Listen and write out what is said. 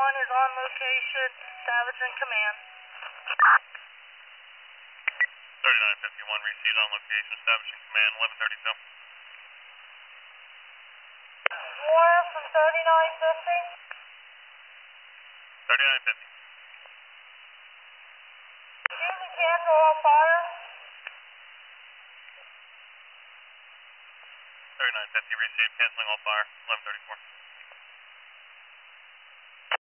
is on location. Savage in command. 3951 received on location. Savage in command. 1132. Swarm from 3950. 3950. Shoot and cancel all fire. 3950 received. Canceling all fire. 1134.